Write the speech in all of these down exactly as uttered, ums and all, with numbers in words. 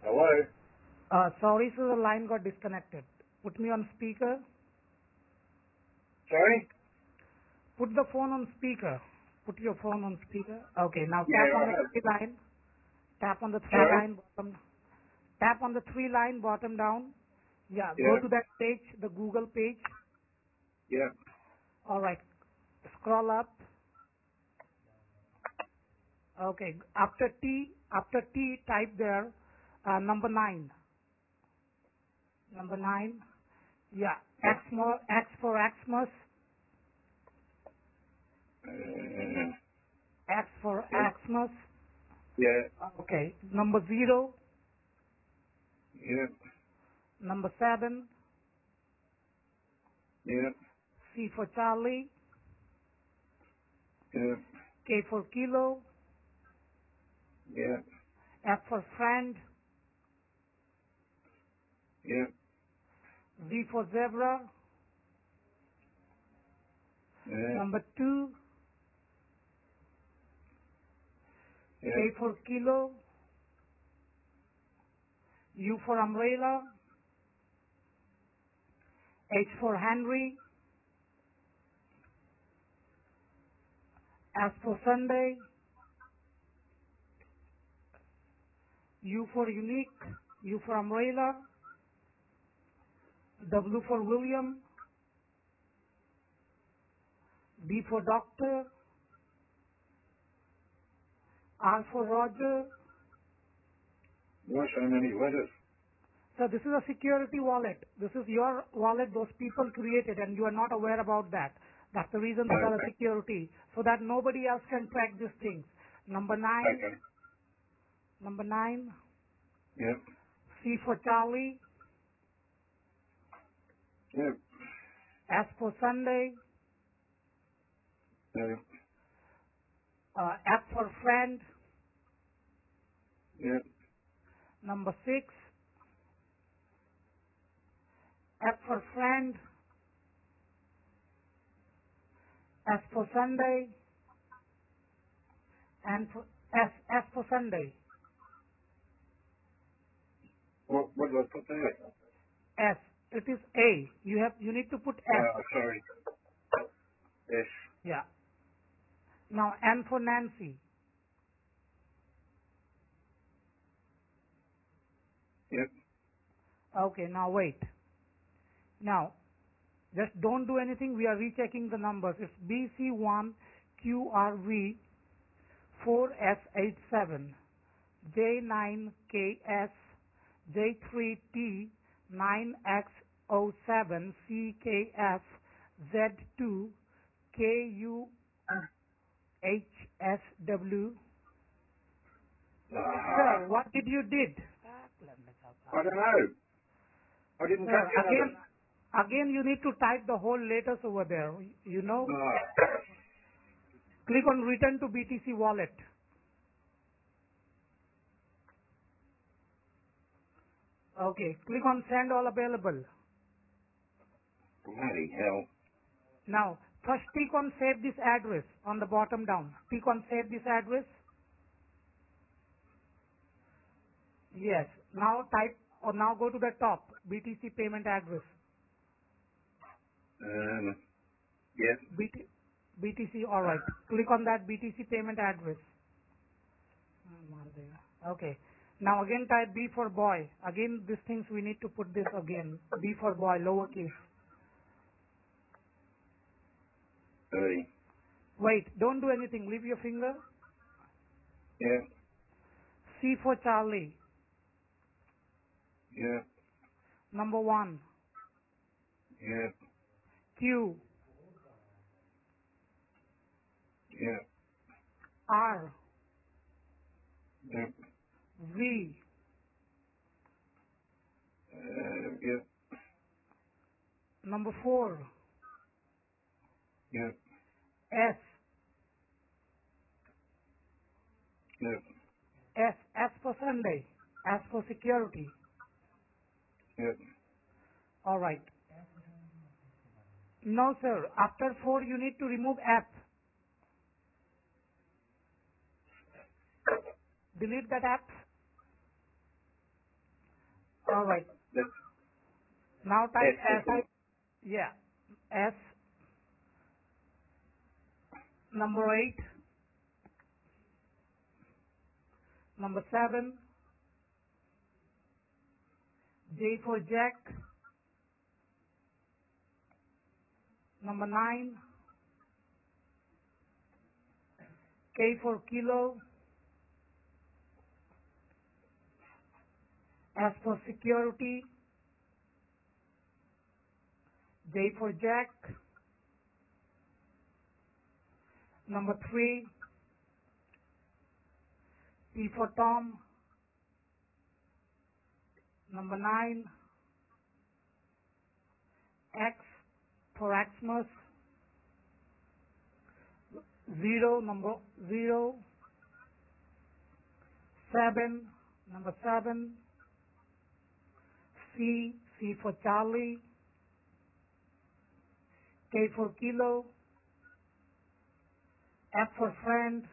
Hello? Uh, sorry, sir, the line got disconnected. Put me on speaker. Sorry? Put the phone on speaker. Put your phone on speaker. Okay, now Yeah, tap on I the have. three line. Tap on the three Sorry? line bottom. Tap on the three line bottom down. Yeah, go Yeah, to that page, the Google page. yeah, All right, scroll up. Okay, after T, after T, type there uh, number nine. Number nine. Yeah, yeah. X more X for Xmas. Uh, X for yeah, Xmas. yeah, Okay, number zero. yeah, Number seven. yeah, C for Charlie. yeah, K for Kilo. yeah, F for Friend. yeah, Z for Zebra. yeah, Number two. K yeah, for Kilo. U for Umbrella. H for Henry. S for Sunday. U for Unique. U for Umbrella. W for William. D for Doctor. R for Roger. Why so many letters? So this is a security wallet. This is your wallet those people created and you are not aware about that. That's the reason these are a Okay, security. So that nobody else can track these things. Number nine. okay, Number nine. yeah, C for Charlie. yeah, S for Sunday. yeah, Uh, F for Friend. yeah, Number six. F for Friend. S for Sunday. And for S, S for Sunday. What, what do I put there? S. It is A. You have, you need to put S. Oh, sorry. Yes, Yeah. Now N for Nancy. yep, Okay, now wait. Now, just don't do anything. We are rechecking the numbers. It's B C one Q R V four S eight seven, J nine K S, J three T nine X zero seven, C K F, Z two, K U H S W. Ah, Sir, what did you did? I don't know. I didn't Sir, catch any of again, them. again you need to type the whole letters over there. You know, Ah, click on return to B T C wallet. Okay, click on send all available. bloody hell. Now, first click on save this address on the bottom down. Click on save this address. Yes. Now type or now go to the top B T C payment address. Um, yeah, B T, B T C, alright. Click on that B T C payment address. Okay. Now again type B for boy. Again these things we need to put this again. B for boy, lowercase. thirty. Wait, don't do anything. Leave your finger. Yeah, C for Charlie. yeah, Number one. yeah, Q. yeah, R. yeah, V. uh, yeah, Number four. yeah, S. yeah, S. S for Sunday. S for security. yeah. Alright. No sir. After four you need to remove F. Delete that F. All right. The Now type S. S. Yeah. S. Number eight. Number seven. J for Jack. Number nine. K for Kilo. S for Security. J for Jack. Number three. T for Tom. Number nine. X for Xmas. Zero, number zero. Seven, number seven. C, C for Charlie. K for Kilo. F for Friend.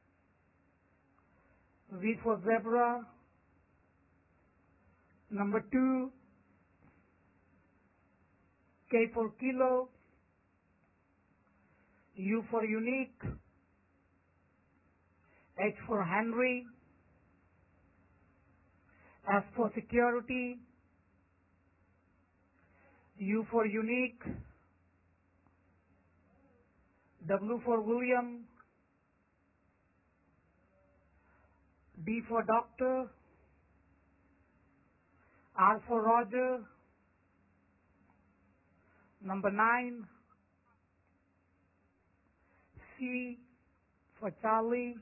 Z for Zebra. Number two. K for Kilo. U for Unique. H for Henry. S for Security. U for Unique. W for William. D for Doctor. R for Roger. Number nine. C for Charlie.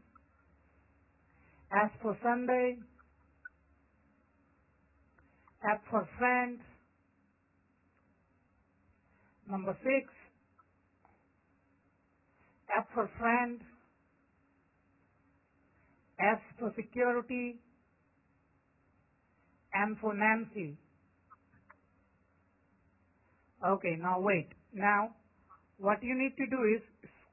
S for Sunday. F for Friend. Number six. F for Friend. S for Security. N for Nancy. Okay, now wait. Now, what you need to do is,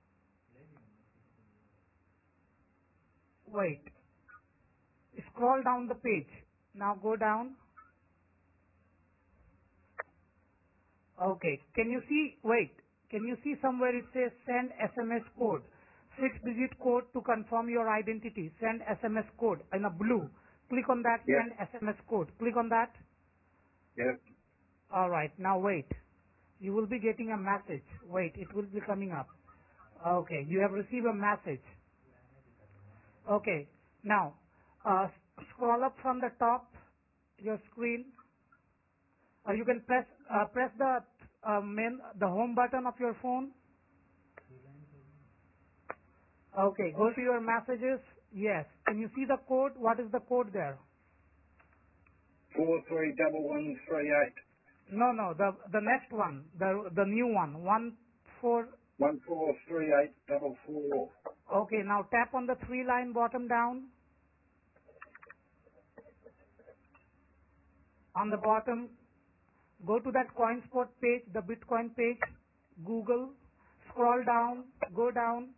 wait. Scroll down the page. Now go down. Okay, can you see, wait. Can you see somewhere it says send S M S code? Six digit code to confirm your identity. Send S M S code in a blue. Click on that, Yes. send S M S code. Click on that. Yes. Alright, now wait. You will be getting a message. Wait, it will be coming up. Okay, you have received a message. Okay, now uh, scroll up from the top your screen. Or you can press uh, press the uh, main the home button of your phone. Okay, go to your messages. Yes. Can you see the code? What is the code there? Four three double one three eight. No, no, the the next one, the the new one, one four. One four three eight double four. Okay, now tap on the three line bottom down. On the bottom, go to that CoinSpot page, the Bitcoin page. Google. Scroll down. Go down.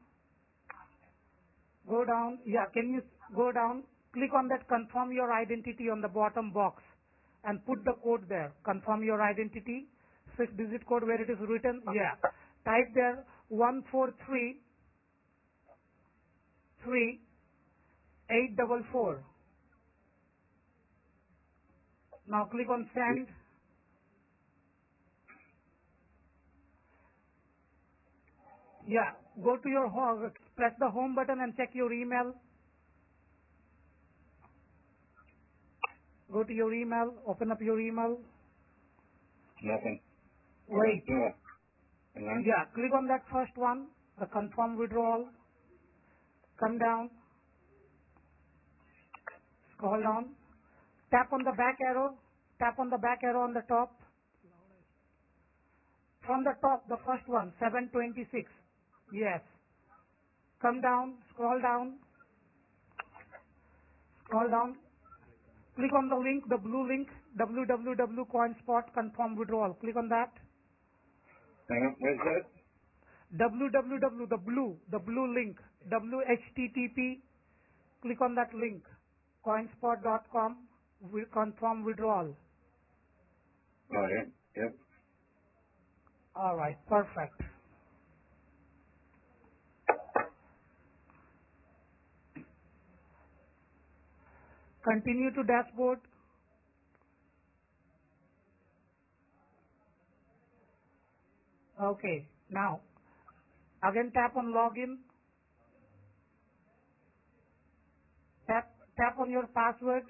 Go down. Yeah, can you go down? Click on that confirm your identity on the bottom box and put the code there. Confirm your identity. Six digit code where it is written. Yeah. Type there one four three three eight double four. Now click on send. Yeah. Go to your home. Press the home button and check your email. Go to your email. Open up your email. Nothing. Wait. Yeah. And then? Yeah. Click on that first one. The confirm withdrawal. Come down. Scroll down. Tap on the back arrow. Tap on the back arrow on the top. From the top, the first one, seven twenty-six. Yes. Come down. Scroll down. Scroll down. Click on the link, the blue link, w w w dot coinspot confirm withdrawal. Click on that. Hang on. Where's that? w w w, the blue, the blue link, W H T T P. Click on that link. coinspot dot com. Will confirm withdrawal. Oh, yeah. Yep. All right, perfect. Continue to dashboard. Okay, now again tap on login. Tap tap on your password.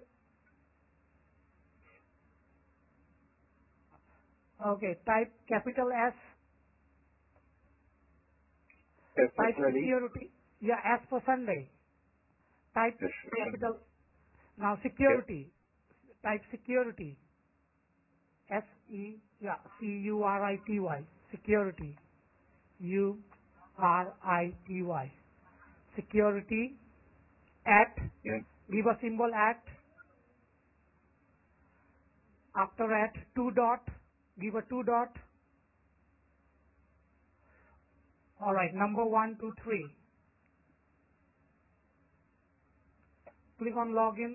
Okay, type capital S. Yes, Type that's ready. security. Yeah, S for Sunday. Type Yes. capital. Now Yep. security. Type security. S E yeah C U R I T Y. Security. U R I T Y. Security. At. Yep. Give a symbol at. After at two dot. Give a two dot. All right. Number one, two, three. Click on login.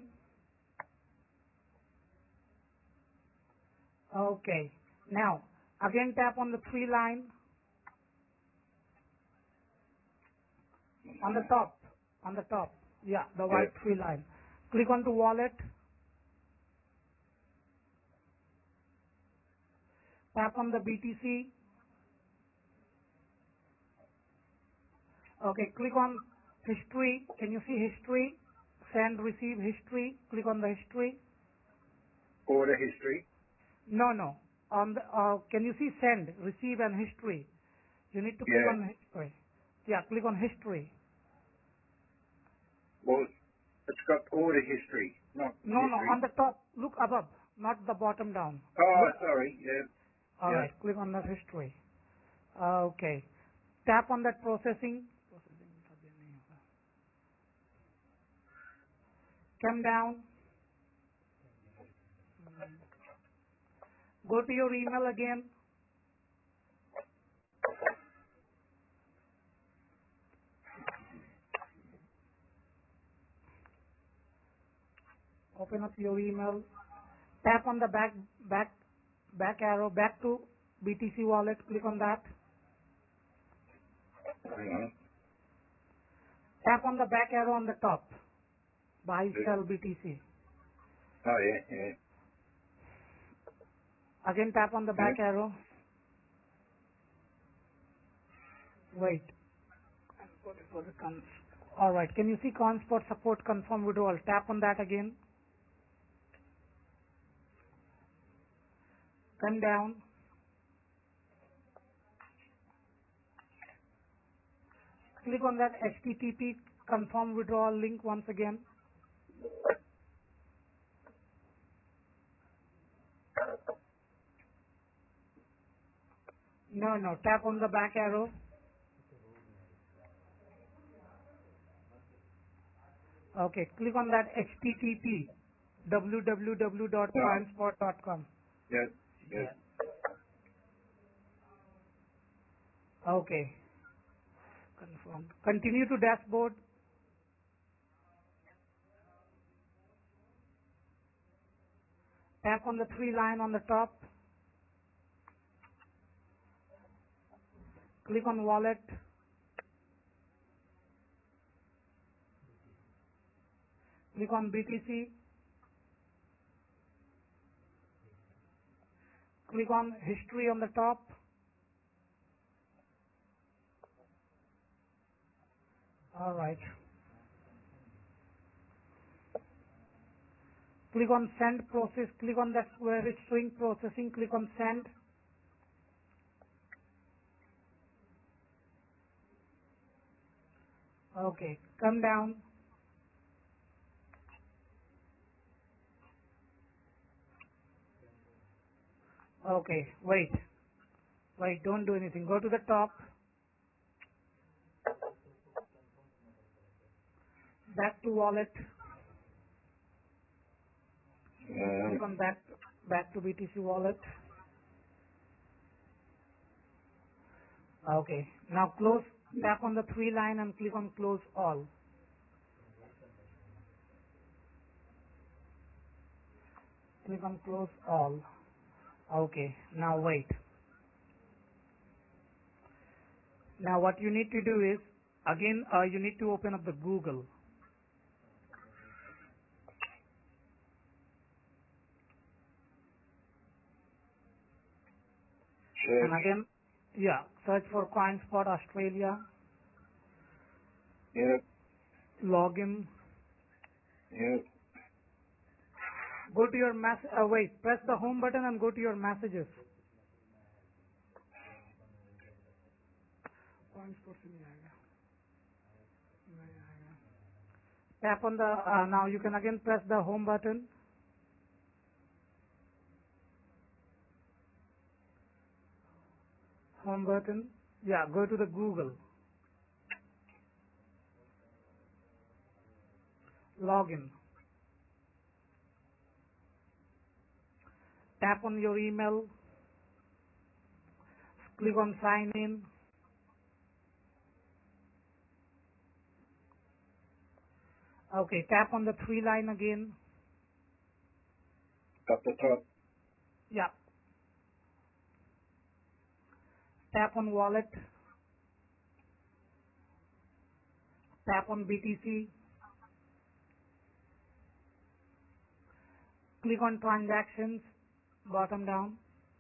Okay. Now again tap on the three line on the top. On the top. Yeah, the white Yep. three line. Click on to wallet. Tap on the B T C. Okay, click on history. Can you see history? Send, receive, history. Click on the history. Order history. No, no. On the, uh, can you see send, receive and history? You need to click Yeah. on history. Yeah, click on history. Well, it's got order history, not No, no, history. on the top. Look above, not the bottom down. Oh, Look. sorry. Yeah. Yeah. Alright, click on the history. Okay. Tap on that processing. Come down. Go to your email again. Open up your email. Tap on the back back back arrow back to B T C wallet. Click on that. Hang on. Tap on the back arrow on the top. Buy Yeah. sell B T C. Oh, yeah. Yeah. Again tap on the Yeah. back arrow. Wait. For the cons- All right. Can you see Consport support confirm withdrawal? Tap on that again. Come down. Click on that H T T P confirm withdrawal link once again. No, no. Tap on the back arrow. Okay. Click on that H T T P w w w dot No. coinspot dot com. Yes. Yes. Okay. Confirmed. Continue to dashboard. Tap on the three line on the top. Click on wallet. Click on B T C. Click on history on the top. All right. Click on send process. Click on that where it's showing processing. Click on send. Okay. Come down. Okay. Wait. Wait. Don't do anything. Go to the top. Back to wallet. Um, Click on back back to B T C wallet. Okay. Now close. Tap on the three line and click on close all. Click on close all. Okay, now wait. Now what you need to do is, again, uh, you need to open up the Google. And Search. again, yeah, search for CoinSpot Australia, Yep. login, Yep. go to your mess, uh, wait, press the home button and go to your messages. CoinSpot से नहीं आएगा, नहीं आएगा. Tap on the, uh, now you can again press the home button. Home button. Yeah, go to the Google. Login. Tap on your email. Click on sign in. Okay, tap on the three line again. Up the top. Yeah. Tap on wallet. Tap on B T C. Click on transactions, bottom down.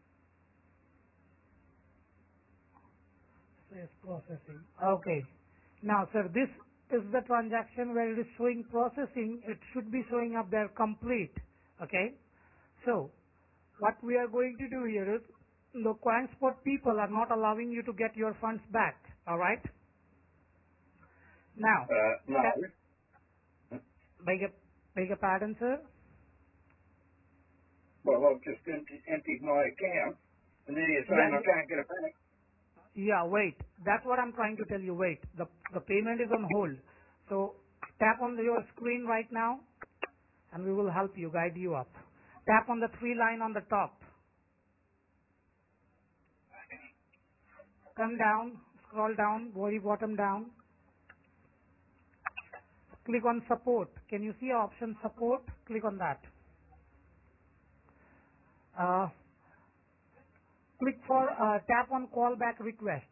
Says processing. Okay. Now, sir, this is the transaction where it is showing processing. It should be showing up there complete. Okay. So, what we are going to do here is, the CoinSpot people are not allowing you to get your funds back. All right. Now, Uh, no. beg your, beg your pardon, sir. Well, I've just emptied, emptied my account, and then you're saying Yeah, I can't get it back. yeah, wait. That's what I'm trying to tell you. Wait. The, the payment is on hold. So tap on your screen right now and we will help you, guide you up. Tap on the three line on the top. Come down, scroll down, very bottom down. Click on support. Can you see option support? Click on that. Uh, click for, uh, tap on callback request.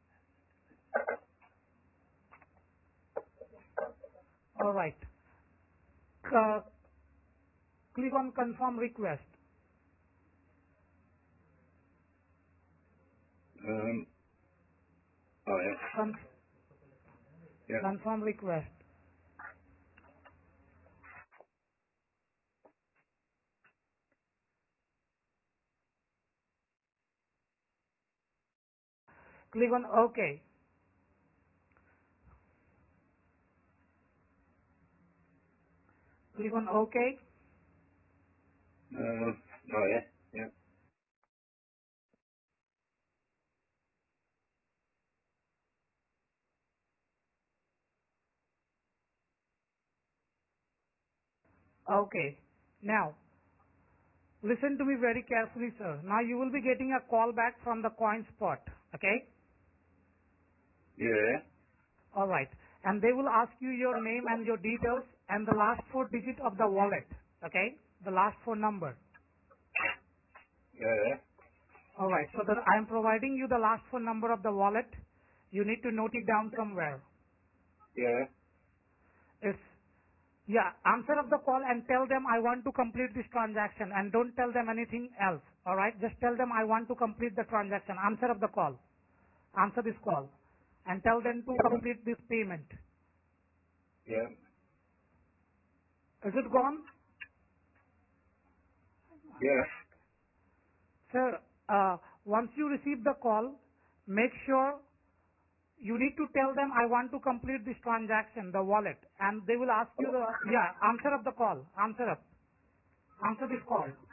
Alright. Uh, click on confirm request. Um, oh, yeah. Con- Yeah. confirm request. Click on OK. Click on OK. Um, oh, yeah. Yeah. Okay. Now, listen to me very carefully, sir. Now you will be getting a call back from the CoinSpot. Okay? Yeah. Alright. And they will ask you your name and your details and the last four digits of the wallet. Okay? The last four number. Yeah. Alright. So that I am providing you the last four number of the wallet. You need to note it down somewhere. Yeah. It's, yeah, answer of the call and tell them I want to complete this transaction and don't tell them anything else. Alright? Just tell them I want to complete the transaction. Answer of the call. Answer this call and tell them to complete this payment. Yeah. Is it gone? Yeah. Sir, uh, once you receive the call, make sure you need to tell them I want to complete this transaction, the wallet, and they will ask you the, yeah, answer of the call. Answer up. Answer this call.